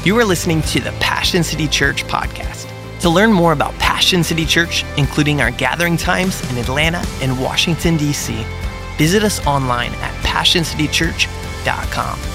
You are listening to the Passion City Church podcast. To learn more about Passion City Church, including our gathering times in Atlanta and Washington, D.C., visit us online at passioncitychurch.com.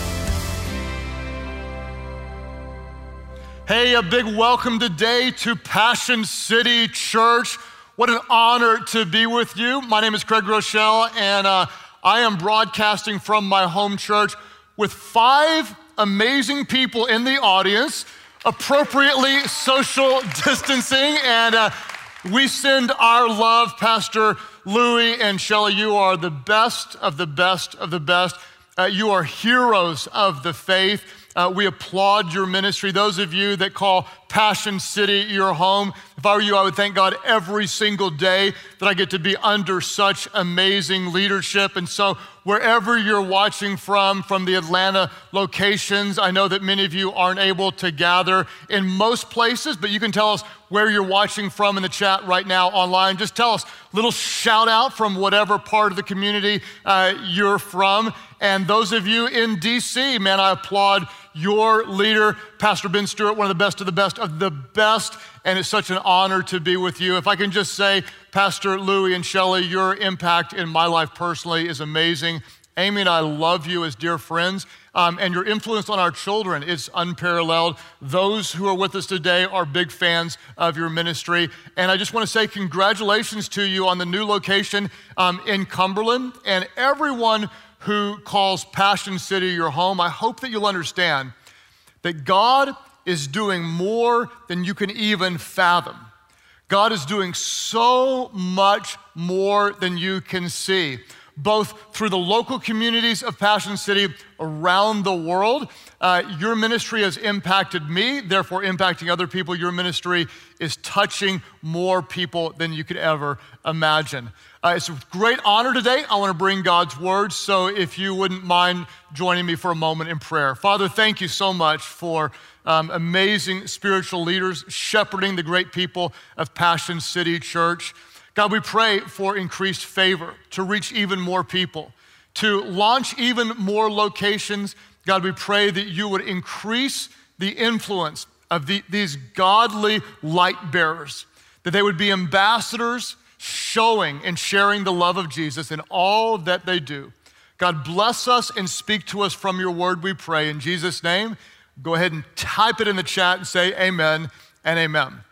Hey, a big welcome today to Passion City Church. What an honor to be with you. My name is Craig Rochelle, and I am broadcasting from my home church with 5 amazing people in the audience, appropriately social distancing, and we send our love. Pastor Louie and Shelley, you are the best of the best of the best. You are heroes of the faith. We applaud your ministry. Those of you that call Passion City your home, if I were you, I would thank God every single day that I get to be under such amazing leadership. And so wherever you're watching from the Atlanta locations, I know that many of you aren't able to gather in most places, but you can tell us where you're watching from in the chat right now online. Just tell us a little shout out from whatever part of the community you're from. And those of you in DC, man, I applaud your leader, Pastor Ben Stewart, one of the best of the best of the best. And it's such an honor to be with you. If I can just say, Pastor Louie and Shelley, your impact in my life personally is amazing. Amy and I love you as dear friends, and your influence on our children is unparalleled. Those who are with us today are big fans of your ministry. And I just want to say congratulations to you on the new location in Cumberland, and everyone who calls Passion City your home. I hope that you'll understand that God is doing more than you can even fathom. God is doing so much more than you can see, both through the local communities of Passion City around the world. Your ministry has impacted me, therefore impacting other people. Your ministry is touching more people than you could ever imagine. It's a great honor today. I want to bring God's word, so if you wouldn't mind joining me for a moment in prayer. Father, thank you so much for amazing spiritual leaders shepherding the great people of Passion City Church. God, we pray for increased favor to reach even more people, to launch even more locations. God, we pray that you would increase the influence of these godly light bearers, that they would be ambassadors showing and sharing the love of Jesus in all that they do. God, bless us and speak to us from your word, we pray. In Jesus' name, go ahead and type it in the chat and say amen and amen.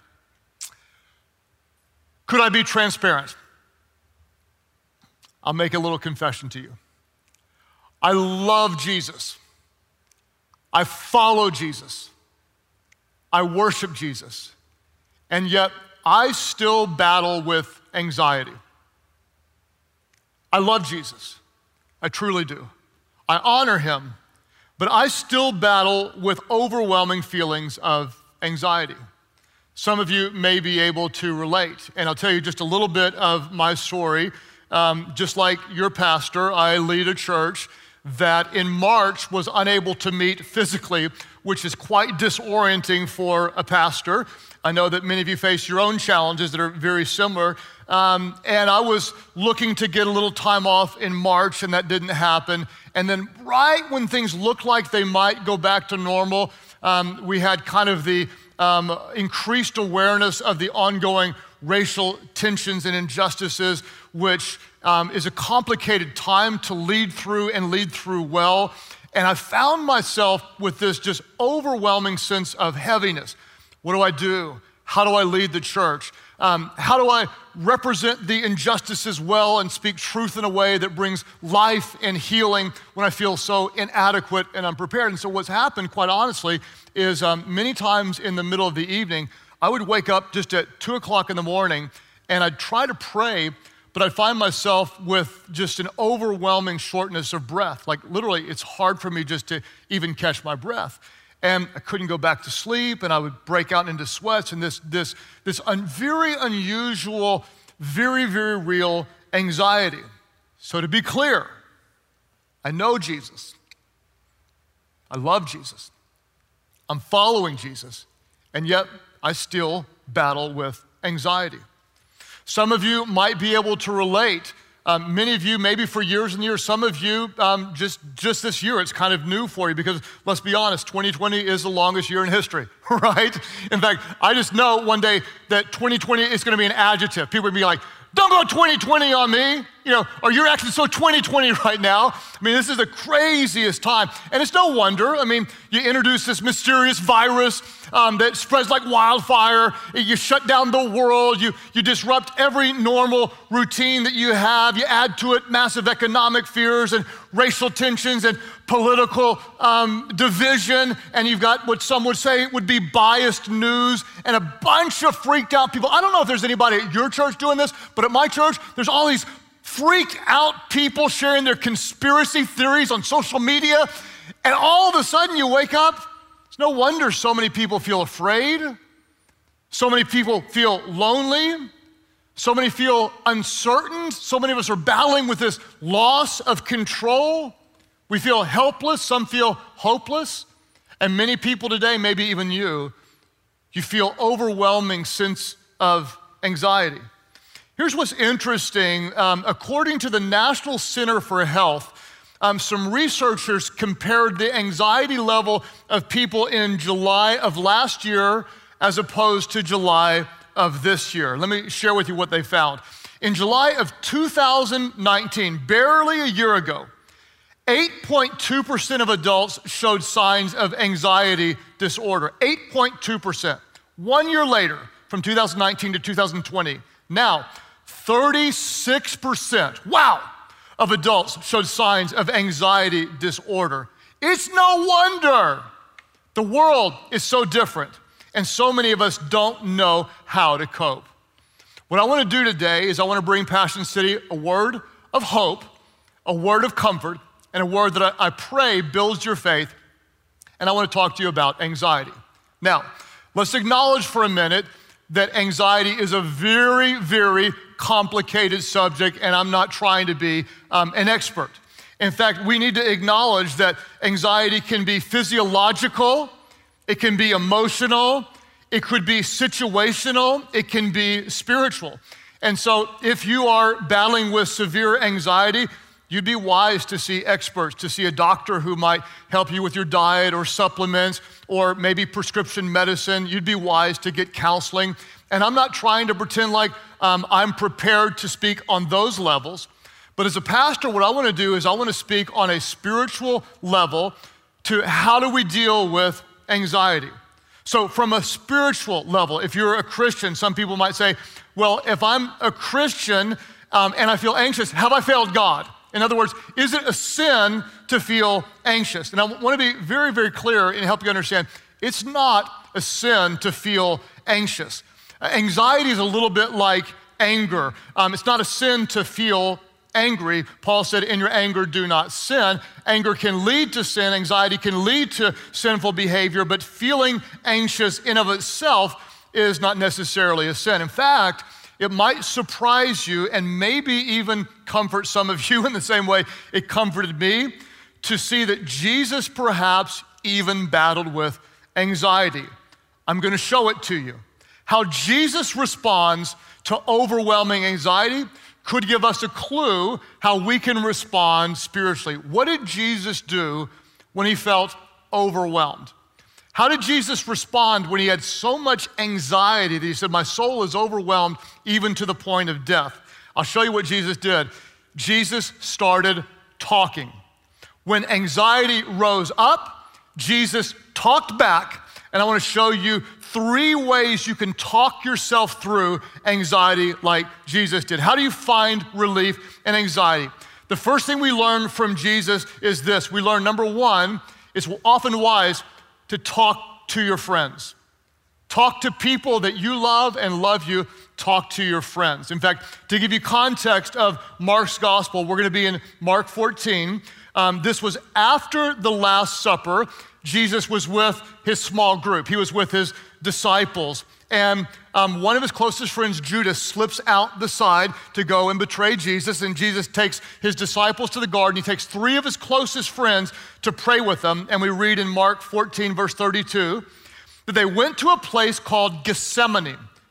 Could I be transparent? I'll make a little confession to you. I love Jesus. I follow Jesus. I worship Jesus. And yet I still battle with anxiety. I love Jesus. I truly do. I honor him, but I still battle with overwhelming feelings of anxiety. Some of you may be able to relate, and I'll tell you just a little bit of my story. Just like your pastor, I lead a church that in March was unable to meet physically, which is quite disorienting for a pastor. I know that many of you face your own challenges that are very similar. And I was looking to get a little time off in March, and that didn't happen. And then right when things looked like they might go back to normal, we had kind of the increased awareness of the ongoing racial tensions and injustices, which is a complicated time to lead through and lead through well. And I found myself with this just overwhelming sense of heaviness. What do I do? How do I lead the church? How do I represent the injustices well and speak truth in a way that brings life and healing when I feel so inadequate and unprepared? And so what's happened, quite honestly, is many times in the middle of the evening, I would wake up just at 2 o'clock in the morning and I'd try to pray, but I'd find myself with just an overwhelming shortness of breath. Like literally, it's hard for me just to even catch my breath. And I couldn't go back to sleep, and I would break out into sweats and this very unusual, very, very real anxiety. So to be clear, I know Jesus. I love Jesus. I'm following Jesus, and yet I still battle with anxiety. Some of you might be able to relate Many of you, maybe for years and years, some of you, just this year, it's kind of new for you because let's be honest, 2020 is the longest year in history, right? In fact, I just know one day that 2020 is gonna be an adjective. People would be like, don't go 2020 on me, or you're acting so 2020 right now. I mean, this is the craziest time. And it's no wonder. I mean, you introduce this mysterious virus that spreads like wildfire. You shut down the world. You disrupt every normal routine that you have. You add to it massive economic fears and racial tensions and political division. And you've got what some would say would be biased news and a bunch of freaked out people. I don't know if there's anybody at your church doing this, but at my church, there's all these freaked out people sharing their conspiracy theories on social media. And all of a sudden you wake up, it's no wonder so many people feel afraid. So many people feel lonely. So many feel uncertain. So many of us are battling with this loss of control. We feel helpless. Some feel hopeless. And many people today, maybe even you feel overwhelming sense of anxiety. Here's what's interesting. According to the National Center for Health, some researchers compared the anxiety level of people in July of last year as opposed to July of this year. Let me share with you what they found. In July of 2019, barely a year ago, 8.2% of adults showed signs of anxiety disorder. 8.2%. 1 year later, from 2019 to 2020, now 36%, wow, of adults showed signs of anxiety disorder. It's no wonder the world is so different and so many of us don't know how to cope. What I want to do today is I want to bring Passion City a word of hope, a word of comfort, and a word that I pray builds your faith, and I want to talk to you about anxiety. Now, let's acknowledge for a minute that anxiety is a very, very complicated subject, and I'm not trying to be an expert. In fact, we need to acknowledge that anxiety can be physiological, it can be emotional, it could be situational, it can be spiritual. And so if you are battling with severe anxiety, you'd be wise to see experts, to see a doctor who might help you with your diet or supplements or maybe prescription medicine. You'd be wise to get counseling. And I'm not trying to pretend like I'm prepared to speak on those levels. But as a pastor, what I want to do is I want to speak on a spiritual level to how do we deal with anxiety. So from a spiritual level, if you're a Christian, some people might say, well, if I'm a Christian and I feel anxious, have I failed God? In other words, is it a sin to feel anxious? And I want to be very, very clear and help you understand, it's not a sin to feel anxious. Anxiety is a little bit like anger. It's not a sin to feel angry. Paul said, in your anger, do not sin. Anger can lead to sin. Anxiety can lead to sinful behavior, but feeling anxious in of itself is not necessarily a sin. In fact, it might surprise you and maybe even comfort some of you in the same way it comforted me to see that Jesus perhaps even battled with anxiety. I'm going to show it to you. How Jesus responds to overwhelming anxiety could give us a clue how we can respond spiritually. What did Jesus do when he felt overwhelmed? How did Jesus respond when he had so much anxiety that he said, my soul is overwhelmed even to the point of death? I'll show you what Jesus did. Jesus started talking. When anxiety rose up, Jesus talked back, and I want to show you 3 ways you can talk yourself through anxiety like Jesus did. How do you find relief in anxiety? The first thing we learn from Jesus is this. We learn, number 1, it's often wise to talk to your friends. Talk to people that you love and love you. Talk to your friends. In fact, to give you context of Mark's gospel, we're going to be in Mark 14. This was after the Last Supper. Jesus was with his small group. He was with his disciples. And one of his closest friends, Judas, slips out the side to go and betray Jesus. And Jesus takes his disciples to the garden. He takes 3 of his closest friends to pray with them. And we read in Mark 14, verse 32, that they went to a place called Gethsemane.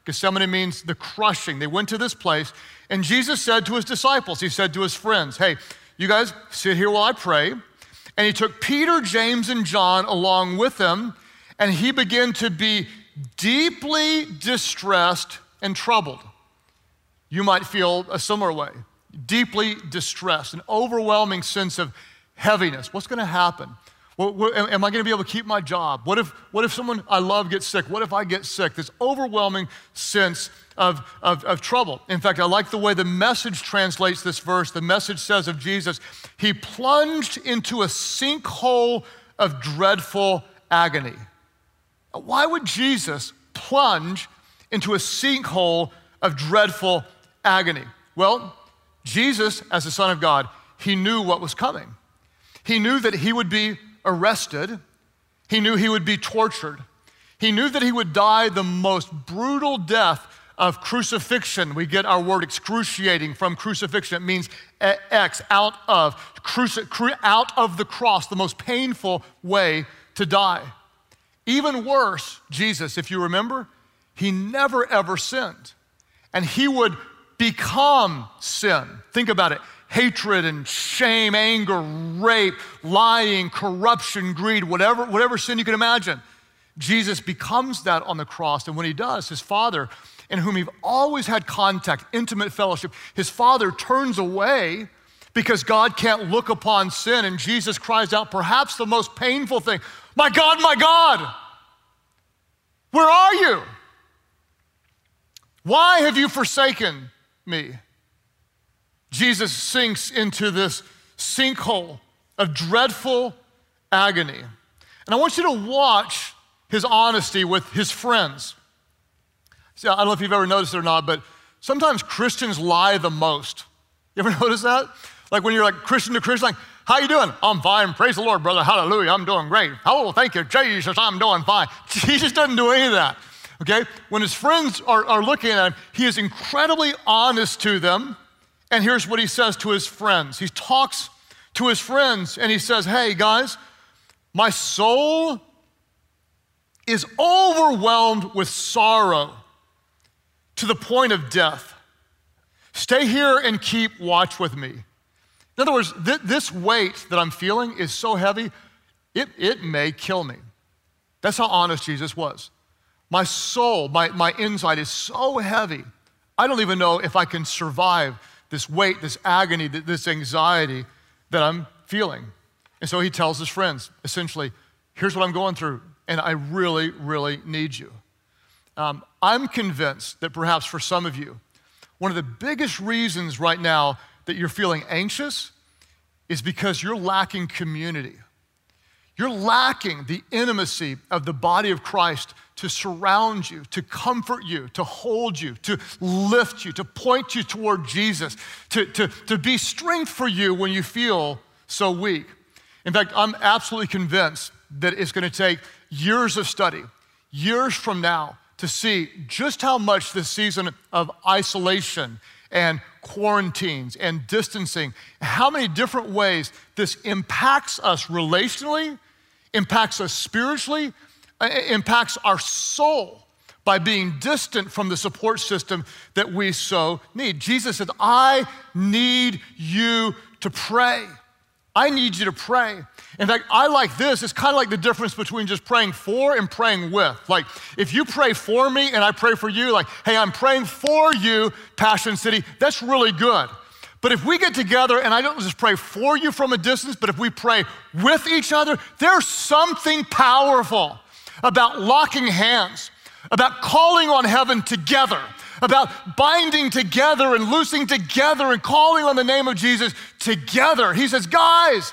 Gethsemane means the crushing. They went to this place, and Jesus said to his disciples, he said to his friends, hey, you guys sit here while I pray. And he took Peter, James, and John along with him, and he began to be deeply distressed and troubled. You might feel a similar way. Deeply distressed, an overwhelming sense of heaviness. What's going to happen? Am I going to be able to keep my job? What if someone I love gets sick? What if I get sick? This overwhelming sense of trouble. In fact, I like the way the Message translates this verse. The Message says of Jesus, he plunged into a sinkhole of dreadful agony. Why would Jesus plunge into a sinkhole of dreadful agony? Well, Jesus, as the Son of God, he knew what was coming. He knew that he would be arrested. He knew he would be tortured. He knew that he would die the most brutal death of crucifixion. We get our word excruciating from crucifixion. It means out of the cross, the most painful way to die. Even worse, Jesus, if you remember, he never ever sinned. And he would become sin. Think about it. Hatred and shame, anger, rape, lying, corruption, greed, whatever sin you can imagine. Jesus becomes that on the cross. And when he does, his Father, in whom he've always had contact, intimate fellowship, his Father turns away because God can't look upon sin. And Jesus cries out, perhaps the most painful thing, my God, where are you? Why have you forsaken me? Jesus sinks into this sinkhole of dreadful agony. And I want you to watch his honesty with his friends. See, I don't know if you've ever noticed it or not, but sometimes Christians lie the most. You ever notice that? Like when you're like Christian to Christian, like, how you doing? I'm fine, praise the Lord, brother, hallelujah, I'm doing great. Oh, thank you, Jesus, I'm doing fine. Jesus doesn't do any of that, okay? When his friends are looking at him, he is incredibly honest to them. And here's what he says to his friends. He talks to his friends and he says, hey guys, my soul is overwhelmed with sorrow to the point of death. Stay here and keep watch with me. In other words, this weight that I'm feeling is so heavy, it may kill me. That's how honest Jesus was. My soul, my inside is so heavy, I don't even know if I can survive this weight, this agony, this anxiety that I'm feeling. And so he tells his friends, essentially, here's what I'm going through, and I really, really need you. I'm convinced that perhaps for some of you, one of the biggest reasons right now that you're feeling anxious is because you're lacking community. You're lacking the intimacy of the body of Christ to surround you, to comfort you, to hold you, to lift you, to point you toward Jesus, to be strength for you when you feel so weak. In fact, I'm absolutely convinced that it's going to take years of study, years from now, to see just how much this season of isolation and quarantines and distancing, how many different ways this impacts us relationally, impacts us spiritually, impacts our soul by being distant from the support system that we so need. Jesus said, I need you to pray. I need you to pray. In fact, I like this. It's kind of like the difference between just praying for and praying with. Like, if you pray for me and I pray for you, like, hey, I'm praying for you, Passion City, that's really good. But if we get together and I don't just pray for you from a distance, but if we pray with each other, there's something powerful about locking hands, about calling on heaven together, about binding together and loosing together and calling on the name of Jesus together. He says, guys,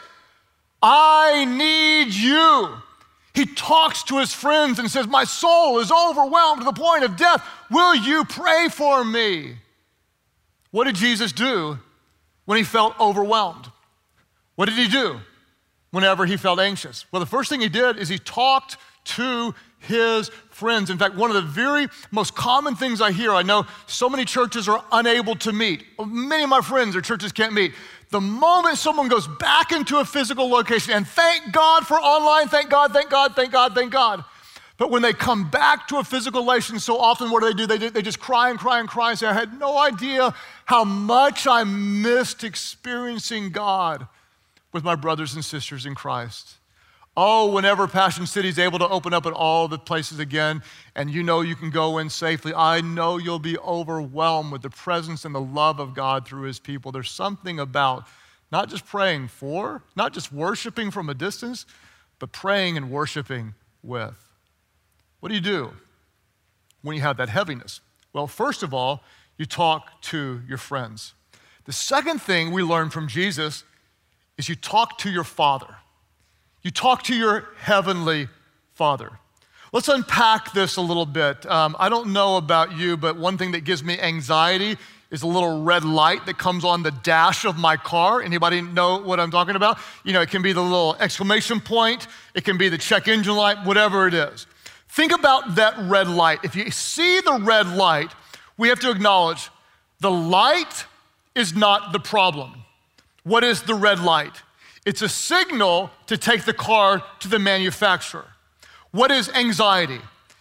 I need you. He talks to his friends and says, my soul is overwhelmed to the point of death. Will you pray for me? What did Jesus do when he felt overwhelmed? What did he do whenever he felt anxious? Well, the first thing he did is he talked to his friends. In fact, one of the very most common things I hear, I know so many churches are unable to meet. Many of my friends, their churches can't meet. The moment someone goes back into a physical location, and thank God for online, thank God, thank God, thank God, thank God. But when they come back to a physical relation, so often what do? They just cry and cry and cry and say, I had no idea how much I missed experiencing God with my brothers and sisters in Christ. Oh, whenever Passion City is able to open up at all the places again, and you know you can go in safely, I know you'll be overwhelmed with the presence and the love of God through his people. There's something about not just praying for, not just worshiping from a distance, but praying and worshiping with. What do when you have that heaviness? Well, first of all, you talk to your friends. The second thing we learn from Jesus is you talk to your Father. You talk to your heavenly Father. Let's unpack this a little bit. I don't know about you, but one thing that gives me anxiety is a little red light that comes on the dash of my car. Anybody know what I'm talking about? You know, it can be the little exclamation point. It can be the check engine light, whatever it is. Think about that red light. If you see the red light, we have to acknowledge the light is not the problem. What is the red light? It's a signal to take the car to the manufacturer. What is anxiety?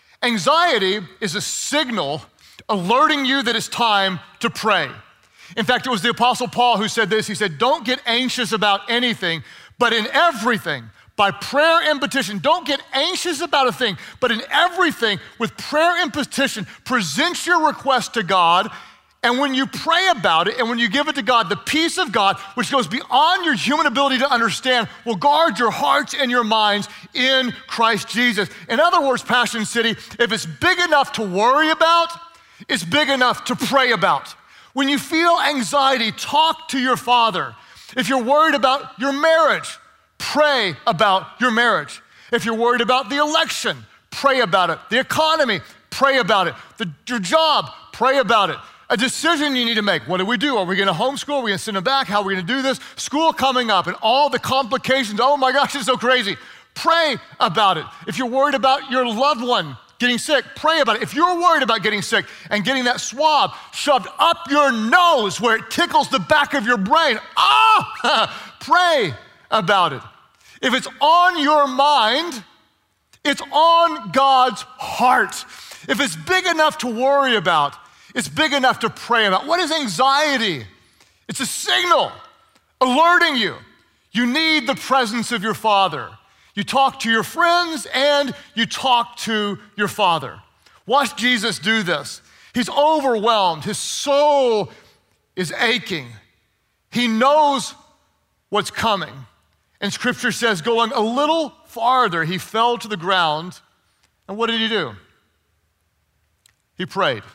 Anxiety is a signal alerting you that it's time to pray. In fact, it was the Apostle Paul who said this. He said, don't get anxious about anything, but in everything, by prayer and petition. Don't get anxious about a thing, but in everything, with prayer and petition, present your request to God. And when you pray about it and when you give it to God, the peace of God, which goes beyond your human ability to understand, will guard your hearts and your minds in Christ Jesus. In other words, Passion City, if it's big enough to worry about, it's big enough to pray about. When you feel anxiety, talk to your Father. If you're worried about your marriage, pray about your marriage. If you're worried about the election, pray about it. The economy, pray about it. Your job, pray about it. A decision you need to make. What do we do? Are we going to homeschool? Are we going to send them back? How are we going to do this? School coming up and all the complications. Oh my gosh, it's so crazy. Pray about it. If you're worried about your loved one getting sick, pray about it. If you're worried about getting sick and getting that swab shoved up your nose where it tickles the back of your brain, pray about it. If it's on your mind, it's on God's heart. If it's big enough to worry about, it's big enough to pray about. What is anxiety? It's a signal alerting you. You need the presence of your Father. You talk to your friends and you talk to your Father. Watch Jesus do this. He's overwhelmed. His soul is aching. He knows what's coming. And Scripture says, going a little farther, he fell to the ground. And what did he do? He prayed.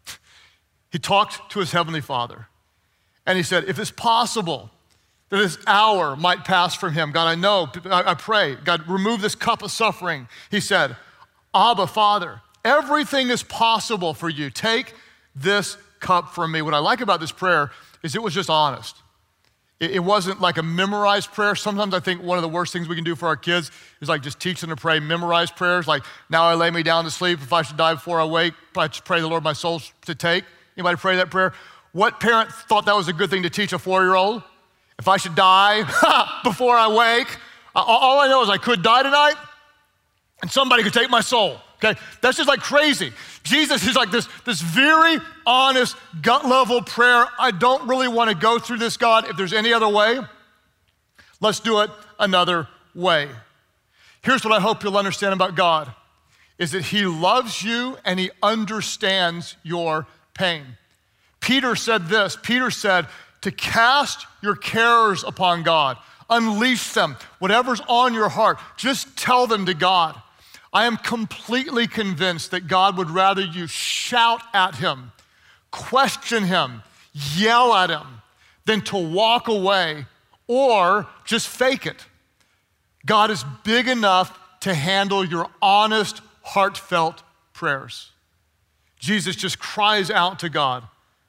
He talked to his heavenly Father. And he said, if it's possible that this hour might pass from him, God, I pray, God, remove this cup of suffering. He said, Abba, Father, everything is possible for you. Take this cup from me. What I like about this prayer is it was just honest. It wasn't like a memorized prayer. Sometimes I think one of the worst things we can do for our kids is like just teach them to pray memorized prayers. Like, now I lay me down to sleep. If I should die before I wake, I just pray the Lord my soul to take. Anybody pray that prayer? What parent thought that was a good thing to teach a 4-year-old? If I should die before I wake, all I know is I could die tonight and somebody could take my soul, okay? That's just like crazy. Jesus is like this very honest, gut level prayer. I don't really want to go through this, God. If there's any other way, let's do it another way. Here's what I hope you'll understand about God, is that he loves you and he understands your pain. Peter said this. Peter said, to cast your cares upon God. Unleash them. Whatever's on your heart, just tell them to God. I am completely convinced that God would rather you shout at him, question him, yell at him, than to walk away or just fake it. God is big enough to handle your honest, heartfelt prayers. Jesus just cries out to God.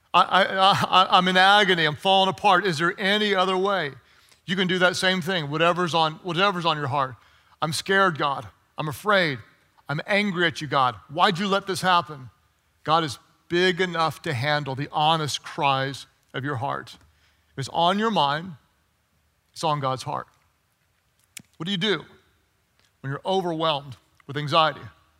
I'm in agony. I'm falling apart. Is there any other way? You can do that same thing, whatever's on your heart. I'm scared, God. I'm afraid. I'm angry at you, God. Why'd you let this happen? God is big enough to handle the honest cries of your heart. If it's on your mind, it's on God's heart. What do you do when you're overwhelmed with anxiety?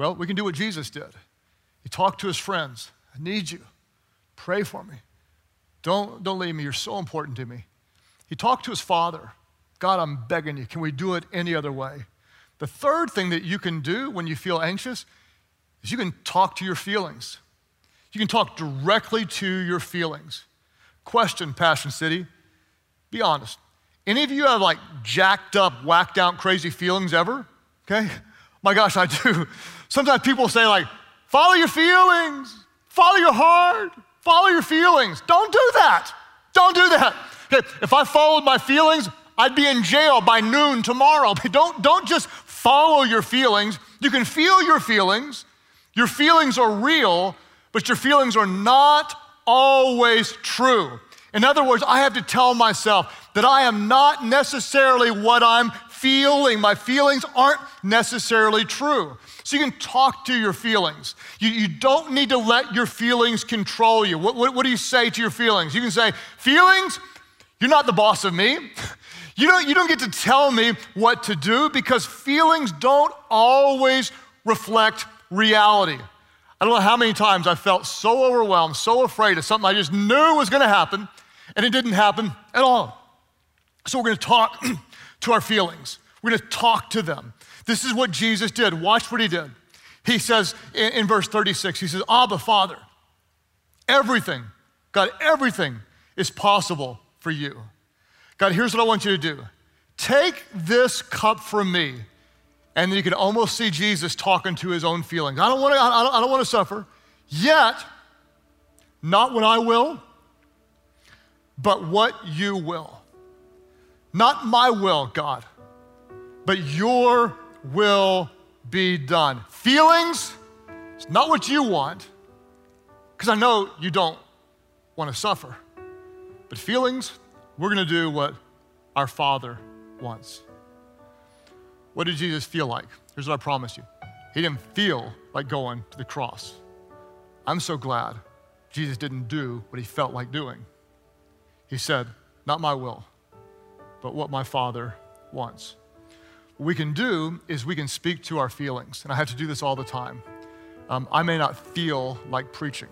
Well, we can do what Jesus did. He talked to his friends. I need you. Pray for me. Don't leave me. You're so important to me. He talked to his Father. God, I'm begging you. Can we do it any other way? The third thing that you can do when you feel anxious is you can talk to your feelings. You can talk directly to your feelings. Question, Passion City. Be honest. Any of you have like jacked up, whacked out, crazy feelings ever? Okay? My gosh, I do. Sometimes people say like, follow your feelings, follow your heart, follow your feelings. Don't do that. Don't do that. Okay, if I followed my feelings, I'd be in jail by noon tomorrow. Don't just follow your feelings. You can feel your feelings. Your feelings are real, but your feelings are not always true. In other words, I have to tell myself that I am not necessarily what I'm feeling. My feelings aren't necessarily true. So you can talk to your feelings. You don't need to let your feelings control you. What do you say to your feelings? You can say, feelings, you're not the boss of me. You don't get to tell me what to do because feelings don't always reflect reality. I don't know how many times I felt so overwhelmed, so afraid of something I just knew was gonna happen, and it didn't happen at all. So we're gonna talk to our feelings. We're gonna talk to them. This is what Jesus did. Watch what he did. He says in verse 36, he says, Abba, Father, everything, God, everything is possible for you. God, here's what I want you to do. Take this cup from me. And then you can almost see Jesus talking to his own feelings. I don't want to suffer, yet not what I will, but what you will. Not my will, God, but your will be done. Feelings, it's not what you want, because I know you don't want to suffer. But feelings, we're going to do what our Father wants. What did Jesus feel like? Here's what I promise you. He didn't feel like going to the cross. I'm so glad Jesus didn't do what he felt like doing. He said, not my will, but what my Father wants. What we can do is we can speak to our feelings, and I have to do this all the time. I may not feel like preaching.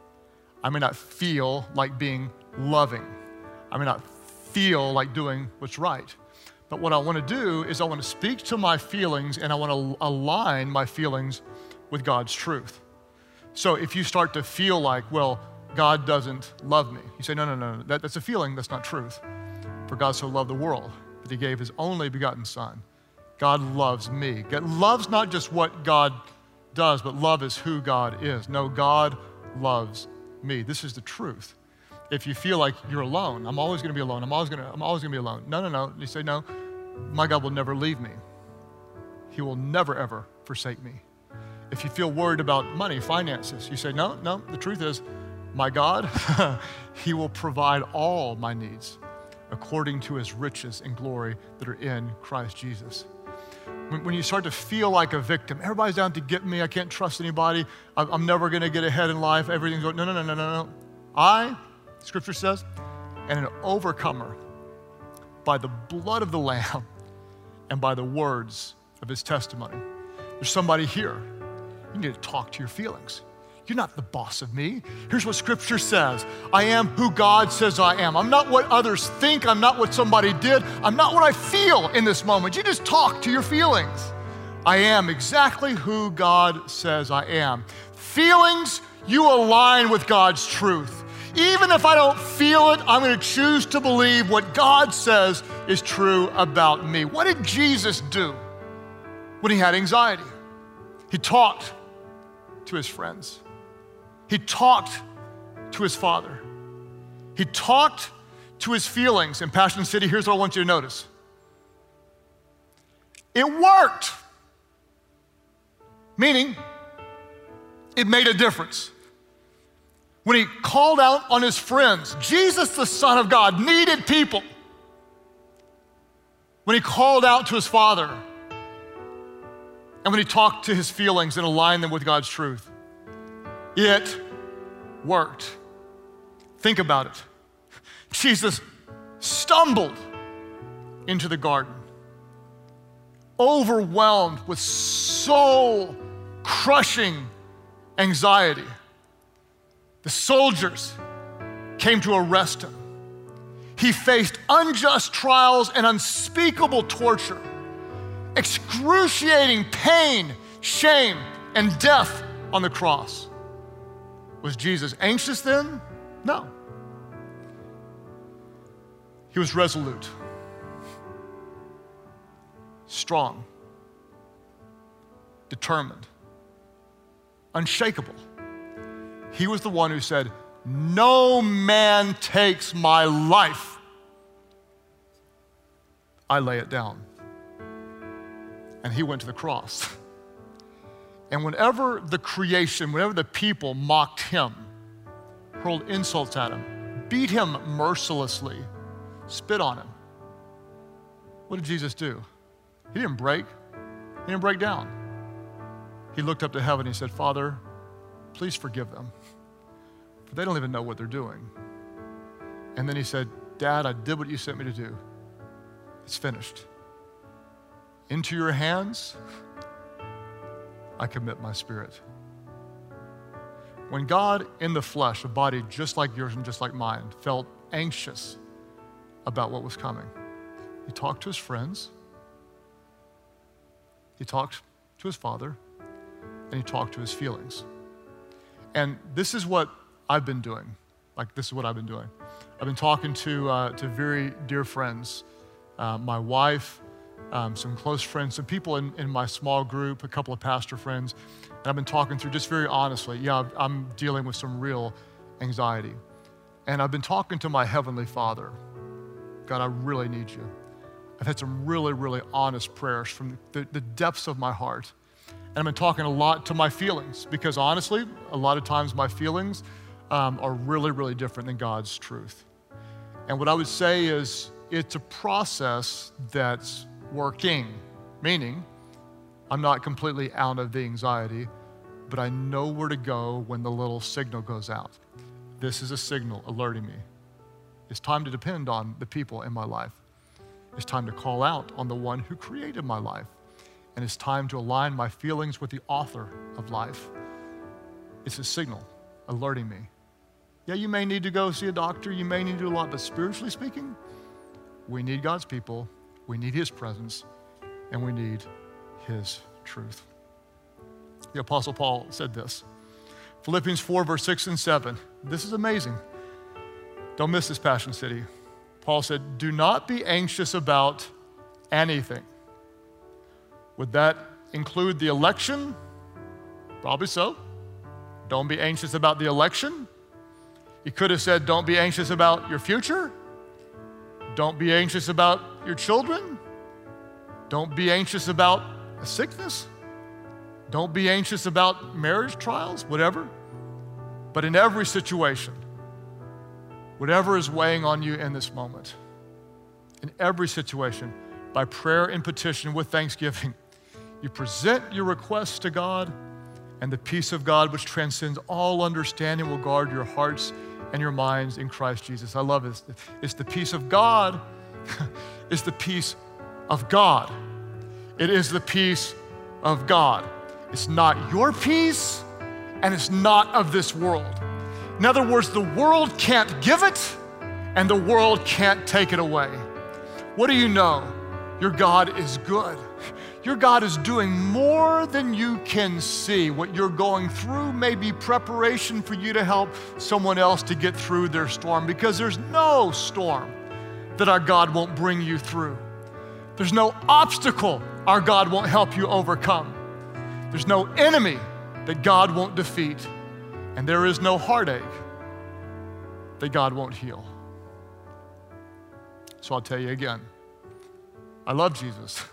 I may not feel like being loving. I may not feel like doing what's right. But what I want to do is I want to speak to my feelings and I want to align my feelings with God's truth. So if you start to feel like, well, God doesn't love me, you say, no, that's a feeling, that's not truth. For God so loved the world that he gave his only begotten Son. God loves me. God loves not just what God does, but love is who God is. No, God loves me. This is the truth. If you feel like you're alone, I'm always gonna be alone, I'm always gonna be alone. No. You say, no, my God will never leave me. He will never, ever forsake me. If you feel worried about money, finances, you say, no, the truth is, my God, he will provide all my needs according to his riches and glory that are in Christ Jesus. When you start to feel like a victim, everybody's down to get me, I can't trust anybody, I'm never gonna get ahead in life, everything's going, no. Scripture says, and an overcomer by the blood of the Lamb and by the words of his testimony. There's somebody here. You need to talk to your feelings. You're not the boss of me. Here's what Scripture says. I am who God says I am. I'm not what others think. I'm not what somebody did. I'm not what I feel in this moment. You just talk to your feelings. I am exactly who God says I am. Feelings, you align with God's truth. Even if I don't feel it, I'm going to choose to believe what God says is true about me. What did Jesus do when he had anxiety? He talked to his friends. He talked to his Father. He talked to his feelings. In Passion City, here's what I want you to notice. It worked. Meaning, it made a difference. When he called out on his friends, Jesus, the Son of God, needed people. When he called out to his Father, and when he talked to his feelings and aligned them with God's truth, it worked. Think about it. Jesus stumbled into the garden, overwhelmed with so crushing anxiety. The soldiers came to arrest him. He faced unjust trials and unspeakable torture, excruciating pain, shame, and death on the cross. Was Jesus anxious then? No. He was resolute, strong, determined, unshakable. He was the one who said, "No man takes my life. I lay it down." And he went to the cross. And whenever the creation, whenever the people mocked him, hurled insults at him, beat him mercilessly, spit on him, what did Jesus do? He didn't break. He didn't break down. He looked up to heaven and he said, "Father, please forgive them, for they don't even know what they're doing." And then he said, "Dad, I did what you sent me to do. It's finished. Into your hands, I commit my spirit." When God in the flesh, a body just like yours and just like mine, felt anxious about what was coming, he talked to his friends, he talked to his Father, and he talked to his feelings. And this is what I've been doing. This is what I've been doing. I've been talking to very dear friends, my wife, some close friends, some people in my small group, a couple of pastor friends, and I've been talking through just very honestly. Yeah, I'm dealing with some real anxiety. And I've been talking to my Heavenly Father. God, I really need you. I've had some really, really honest prayers from the depths of my heart. And I've been talking a lot to my feelings because honestly, a lot of times my feelings are really, really different than God's truth. And what I would say is it's a process that's working, meaning I'm not completely out of the anxiety, but I know where to go when the little signal goes out. This is a signal alerting me. It's time to depend on the people in my life. It's time to call out on the one who created my life. And it's time to align my feelings with the author of life. It's a signal alerting me. Yeah, you may need to go see a doctor, you may need to do a lot, but spiritually speaking, we need God's people, we need his presence, and we need his truth. The Apostle Paul said this, Philippians 4, verse 6 and 7. This is amazing. Don't miss this, Passion City. Paul said, "Do not be anxious about anything." Would that include the election? Probably so. Don't be anxious about the election. He could have said, don't be anxious about your future. Don't be anxious about your children. Don't be anxious about a sickness. Don't be anxious about marriage trials, whatever. But in every situation, whatever is weighing on you in this moment, in every situation, by prayer and petition with thanksgiving, you present your requests to God, and the peace of God, which transcends all understanding, will guard your hearts and your minds in Christ Jesus. I love it. It's the peace of God. It's the peace of God. It is the peace of God. It's not your peace, and it's not of this world. In other words, the world can't give it, and the world can't take it away. What do you know? Your God is good. Your God is doing more than you can see. What you're going through may be preparation for you to help someone else to get through their storm, because there's no storm that our God won't bring you through. There's no obstacle our God won't help you overcome. There's no enemy that God won't defeat. And there is no heartache that God won't heal. So I'll tell you again, I love Jesus.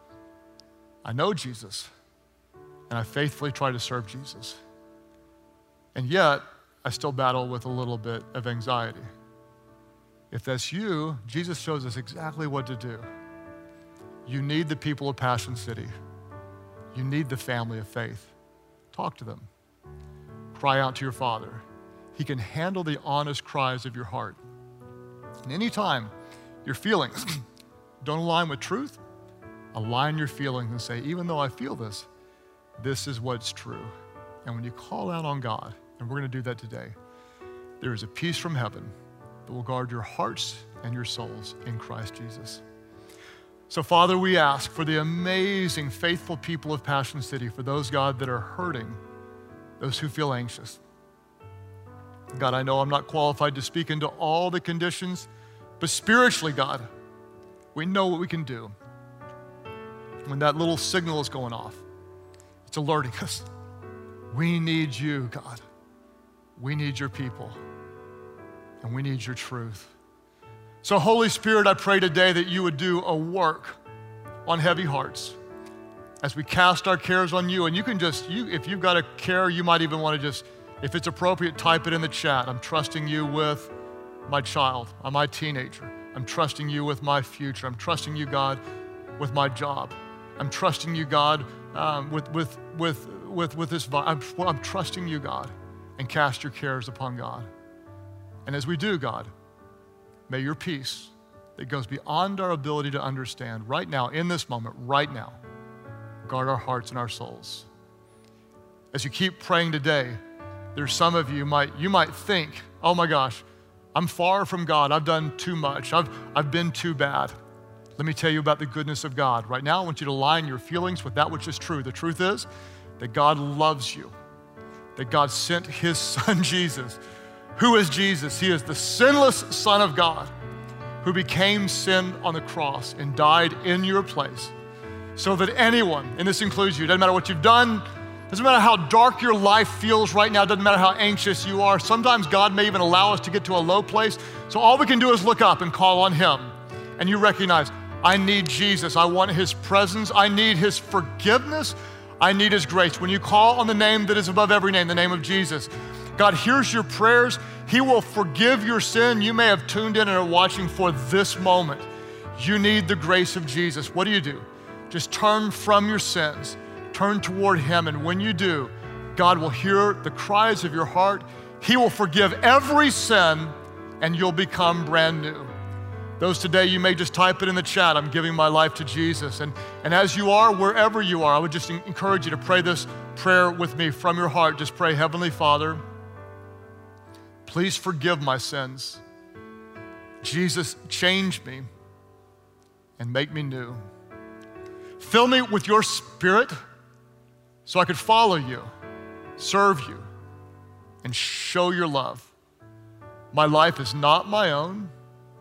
I know Jesus, and I faithfully try to serve Jesus. And yet, I still battle with a little bit of anxiety. If that's you, Jesus shows us exactly what to do. You need the people of Passion City. You need the family of faith. Talk to them. Cry out to your Father. He can handle the honest cries of your heart. And anytime your feelings don't align with truth, align your feelings and say, even though I feel this, this is what's true. And when you call out on God, and we're going to do that today, there is a peace from heaven that will guard your hearts and your souls in Christ Jesus. So Father, we ask for the amazing, faithful people of Passion City, for those, God, that are hurting, those who feel anxious. God, I know I'm not qualified to speak into all the conditions, but spiritually, God, we know what we can do. When that little signal is going off, it's alerting us. We need you, God. We need your people, and we need your truth. So Holy Spirit, I pray today that you would do a work on heavy hearts as we cast our cares on you. And you can just, if you've got a care, you might even want to just, if it's appropriate, type it in the chat. I'm trusting you with my child, my teenager. I'm trusting you with my future. I'm trusting you, God, with my job. I'm trusting you, God, with this. I'm trusting you, God, and cast your cares upon God. And as we do, God, may your peace that goes beyond our ability to understand right now, in this moment, right now, guard our hearts and our souls. As you keep praying today, there's some of you might think, oh my gosh, I'm far from God. I've done too much. I've been too bad. Let me tell you about the goodness of God. Right now, I want you to align your feelings with that which is true. The truth is that God loves you, that God sent his son, Jesus. Who is Jesus? He is the sinless Son of God who became sin on the cross and died in your place so that anyone, and this includes you, doesn't matter what you've done, doesn't matter how dark your life feels right now, doesn't matter how anxious you are. Sometimes God may even allow us to get to a low place. So all we can do is look up and call on him. And you recognize, I need Jesus. I want his presence. I need his forgiveness. I need his grace. When you call on the name that is above every name, the name of Jesus, God hears your prayers. He will forgive your sin. You may have tuned in and are watching for this moment. You need the grace of Jesus. What do? Just turn from your sins, turn toward him, and when you do, God will hear the cries of your heart. He will forgive every sin, and you'll become brand new. Those today, you may just type it in the chat, I'm giving my life to Jesus. And as you are, wherever you are, I would just encourage you to pray this prayer with me from your heart. Just pray, Heavenly Father, please forgive my sins. Jesus, change me and make me new. Fill me with your Spirit so I could follow you, serve you, and show your love. My life is not my own.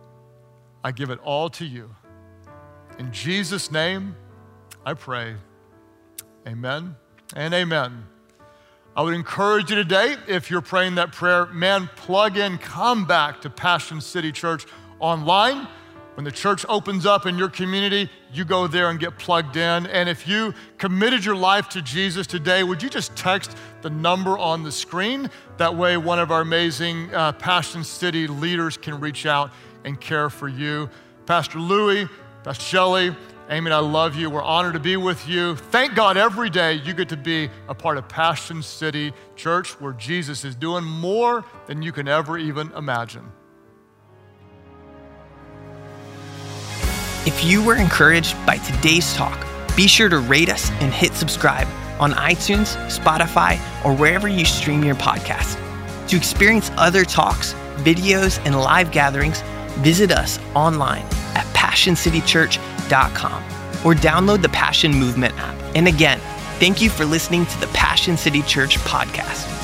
I give it all to you. In Jesus' name, I pray. Amen and amen. I would encourage you today, if you're praying that prayer, man, plug in, come back to Passion City Church online. When the church opens up in your community, you go there and get plugged in. And if you committed your life to Jesus today, would you just text the number on the screen? That way, one of our amazing Passion City leaders can reach out and care for you. Pastor Louie, Pastor Shelley, Amy, I love you. We're honored to be with you. Thank God every day you get to be a part of Passion City Church, where Jesus is doing more than you can ever even imagine. If you were encouraged by today's talk, be sure to rate us and hit subscribe on iTunes, Spotify, or wherever you stream your podcast. To experience other talks, videos, and live gatherings, visit us online at PassionCityChurch.com or download the Passion Movement app. And again, thank you for listening to the Passion City Church podcast.